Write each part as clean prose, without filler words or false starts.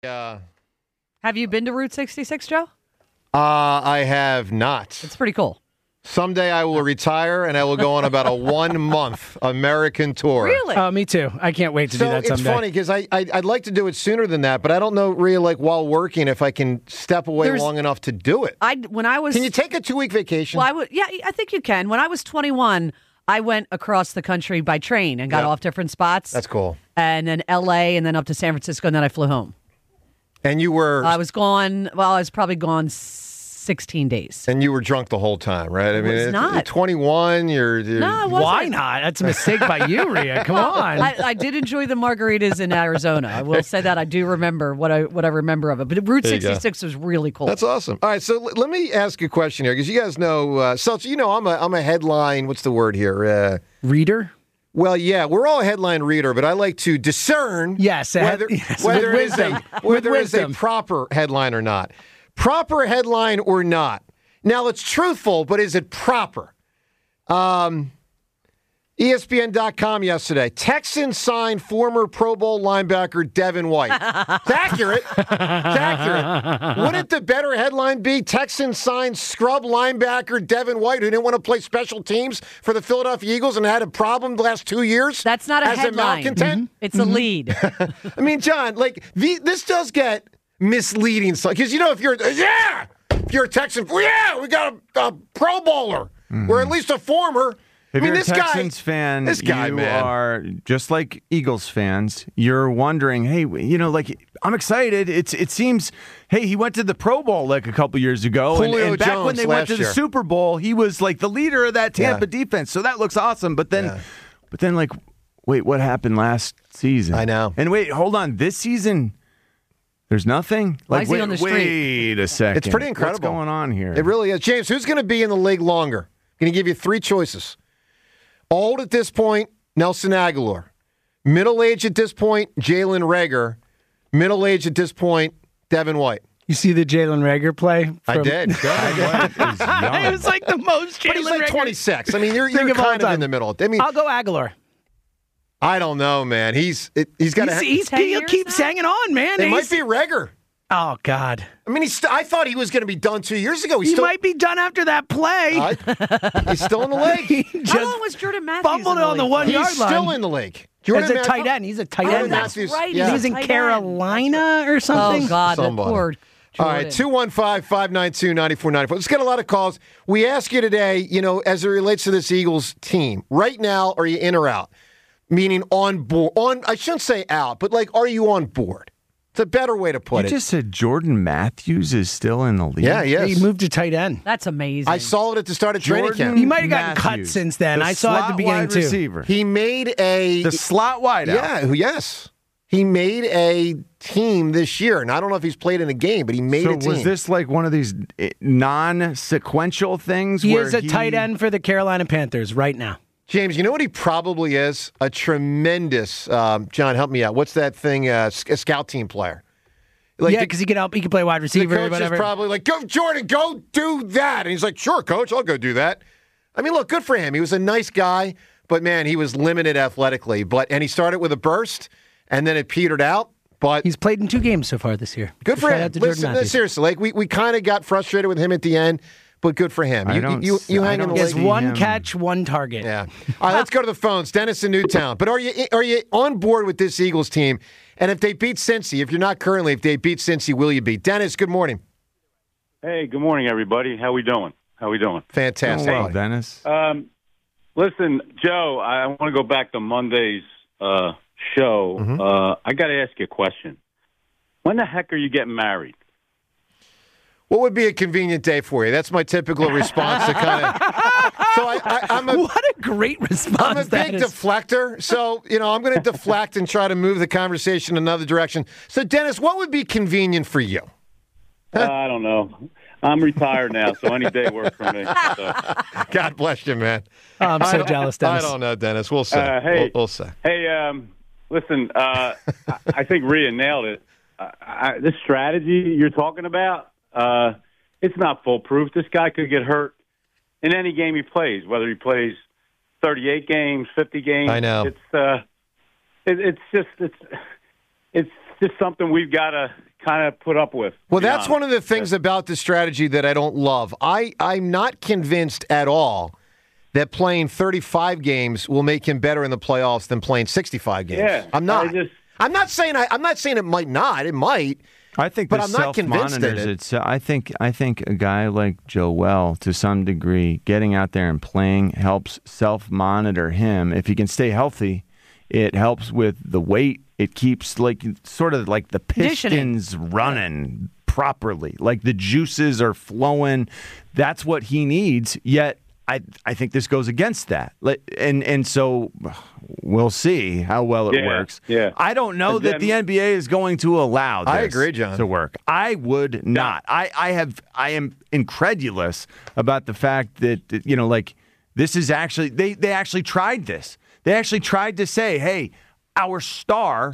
Yeah. Have you been to Route 66, Joe? I have not. It's pretty cool. Someday I will retire and I will go on about a 1-month American tour. Really? Me too. I can't wait to do that someday. It's funny because I'd like to do it sooner than that, but I don't know really like while working if I can step away long enough to do it. Can you take a 2-week vacation? Well, I think you can. When I was 21, I went across the country by train and got off different spots. That's cool. And then L.A. and then up to San Francisco, and then I flew home. And you were... I was gone, I was probably gone 16 days. And you were drunk the whole time, right? I mean, was not. You're 21, you're... No, I wasn't. Why not? That's a mistake by you, Rhea. Come on. I did enjoy the margaritas in Arizona. I will say that. I do remember what I remember of it. But Route 66 was really cool. That's awesome. All right, so let me ask you a question here, because you guys know, Seltzer, you know I'm a headline, what's the word here? Reader? Well, yeah, we're all a headline reader, but I like to discern whether it is a proper headline or not. Proper headline or not. Now, it's truthful, but is it proper? ESPN.com yesterday. Texans signed former Pro Bowl linebacker Devin White. It's accurate. It's accurate. Wouldn't the better headline be Texans signed scrub linebacker Devin White, who didn't want to play special teams for the Philadelphia Eagles and had a problem the last 2 years? That's not a as headline. A malcontent? Mm-hmm. It's a lead. I mean, John, this does get misleading. Because, if you're a Texan, we got a Pro Bowler, or at least a former. If you're a this Texans fan, you are just like Eagles fans. You're wondering, hey, I'm excited. It seems, hey, he went to the Pro Bowl a couple years ago, and back Jones when they went to the Super Bowl, he was the leader of that Tampa defense. So that looks awesome. But then, wait, what happened last season? I know. And wait, hold on, this season. There's nothing? Why is he on the street? Wait a second. It's pretty incredible. What's going on here? It really is. James, who's going to be in the league longer? Going to give you 3 choices. Old at this point, Nelson Aguilar. Middle age at this point, Jalen Reagor. Middle age at this point, Devin White. You see the Jalen Reagor play? I did. It was like the most Jalen But he's like Reagor. 26. I mean, you're kind of in the middle. I mean, I'll go Aguilar. I don't know, man. He's got to. He keeps hanging on, man. It might be Reagor. Oh, God. I mean, I thought he was going to be done 2 years ago. He might be done after that play. He's still in the league. How long was Jordan Matthews fumbled on the 1 yard line. He's still in the league. As a tight end. He's a tight end. That's right. Yeah. He's in Carolina or something. Oh, God. That Somebody. poor All right, 215-592-9494. Let's get a lot of calls. We ask you today, as it relates to this Eagles team, right now, are you in or out? Meaning on board. I shouldn't say out, but are you on board? It's a better way to put it. You just said Jordan Matthews is still in the league. Yeah, yes. He moved to tight end. That's amazing. I saw it at the start of training camp. He might have gotten cut since then. I saw it at the beginning, too. Receiver. He made the slot wideout. Yeah, yes. He made a team this year, and I don't know if he's played in a game, but he made a team. So was this one of these non-sequential things? He is a tight end for the Carolina Panthers right now. James, you know what he probably is? A tremendous, John, help me out. What's that thing? A scout team player. Because he can play wide receiver the coach or whatever. Is probably like, go, Jordan, go do that. And he's like, sure, coach, I'll go do that. I mean, look, good for him. He was a nice guy, but, man, he was limited athletically. And he started with a burst, and then it petered out. But he's played in 2 games so far this year. Good for him. Listen, seriously, we kind of got frustrated with him at the end. But good for him. You hang in the league. He has 1 catch, 1 target. Yeah. All right, let's go to the phones. Dennis in Newtown. But are you on board with this Eagles team? And if they beat Cincy, if you're not currently, if they beat Cincy, will you be? Dennis, good morning. Hey, good morning, everybody. How we doing? Fantastic. Hello, Dennis. Listen, Joe, I want to go back to Monday's show. Mm-hmm. I got to ask you a question. When the heck are you getting married? What would be a convenient day for you? That's my typical response to kind of. So what a great response! I'm a big deflector, so I'm going to deflect and try to move the conversation another direction. So, Dennis, what would be convenient for you? I don't know. I'm retired now, so any day works for me. So. God bless you, man. Oh, I'm so jealous, Dennis. I don't know, Dennis. We'll say. We'll say. Hey, listen. I think Rhea nailed it. This strategy you're talking about. It's not foolproof. This guy could get hurt in any game he plays, whether he plays 38 games, 50 games. I know. It's just something we've got to kind of put up with. Well, that's one of the things about the strategy that I don't love. I'm not convinced at all that playing 35 games will make him better in the playoffs than playing 65 games. Yeah, I'm not. I'm not saying it might not. It might. I think but the I'm not convinced in it. I think a guy like Joel, to some degree, getting out there and playing helps self-monitor him. If he can stay healthy, it helps with the weight. It keeps sort of like the pistons running properly, like the juices are flowing. That's what he needs. Yet I think this goes against that, and so we'll see how well it works. Yeah. I don't know that the NBA is going to allow this I agree, John. to work. I would not. I am incredulous about the fact that this is actually they actually tried this. They actually tried to say, hey, our star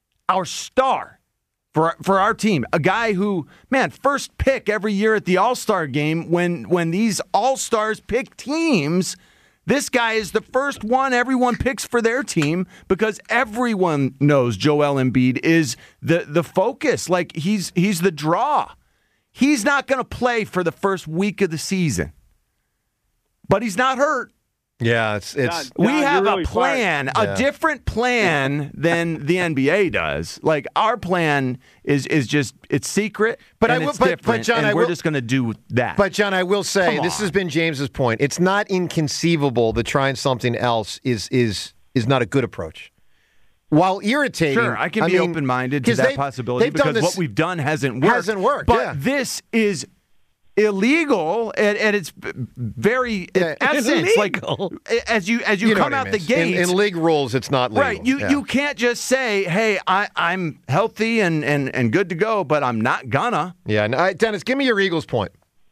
for our team, a guy who, man, first pick every year at the All-Star game when these All-Stars pick teams, this guy is the first one everyone picks for their team because everyone knows Joel Embiid is the focus. Like he's the draw. He's not going to play for the first week of the season, but he's not hurt. Yeah, it's we have a plan, a different plan than the NBA does. Like our plan is just it's secret, but it's different. John, and we're just going to do that. But John, I will say this has been James's point. It's not inconceivable that trying something else is not a good approach. While irritating, sure, I can be open-minded to that possibility because what we've done hasn't worked. But this is illegal at its very essence. Illegal. Like as you come out the gates in league rules, it's not legal. Right. You can't just say, "Hey, I'm healthy and good to go," but I'm not gonna. Yeah, Dennis, give me your Eagles point.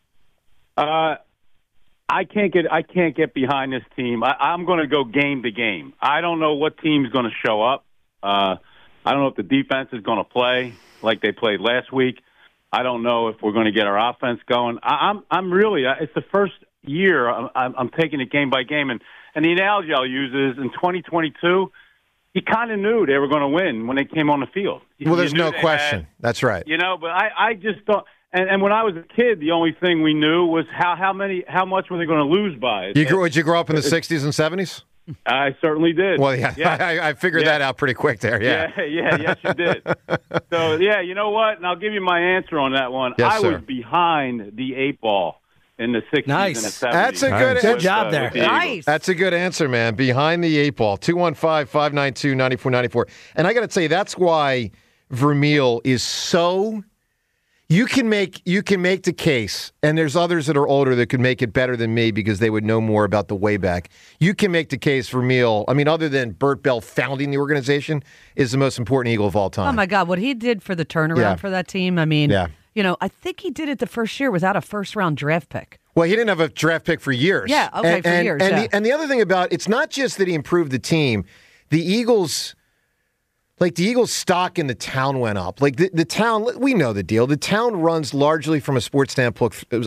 I can't get behind this team. I'm going to go game to game. I don't know what team's going to show up. I don't know if the defense is going to play like they played last week. I don't know if we're going to get our offense going. I'm really. It's the first year I'm taking it game by game, and the analogy I'll use is in 2022, you kind of knew they were going to win when they came on the field. Well, there's no question. That's right. But I just thought. And when I was a kid, the only thing we knew was how much were they going to lose by. Did you grow up in the 60s and 70s? I certainly did. Well, yeah. I figured that out pretty quick there. Yeah. Yes, you did. So, you know what? And I'll give you my answer on that one. Yes, I was behind the 8 ball in the 60s and the 70s. That's a good job there. Nice. That's a good answer, man. Behind the 8 ball. 215-592-9494. And I got to tell you, that's why Vermeil is so... You can make the case, and there's others that are older that could make it better than me because they would know more about the way back. You can make the case for Vermeil. I mean, other than Bert Bell founding the organization, is the most important Eagle of all time. Oh my God, what he did for the turnaround for that team. I mean, I think he did it the first year without a first-round draft pick. Well, he didn't have a draft pick for years. Yeah, okay, for years. And the other thing about it's not just that he improved the team. The Eagles. Like, the Eagles' stock in the town went up. Like, the town, we know the deal. The town runs largely from a sports standpoint through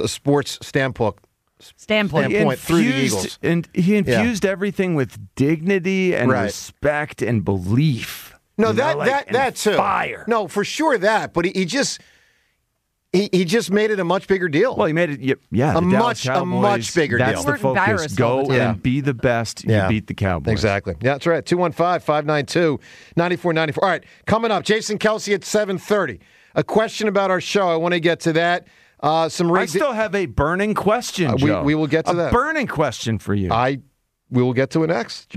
the Eagles. And he infused everything with dignity and respect and belief. No, that too. Fire. No, for sure that. But he just made it a much bigger deal. Well, he made it, a much bigger deal. That's the focus. Go and be the best. You beat the Cowboys. Exactly. Yeah, that's right. 215-592-9494. All right, coming up, Jason Kelce at 7:30. A question about our show. I want to get to that. I still have a burning question, Joe. We will get to that. A burning question for you. We will get to it next.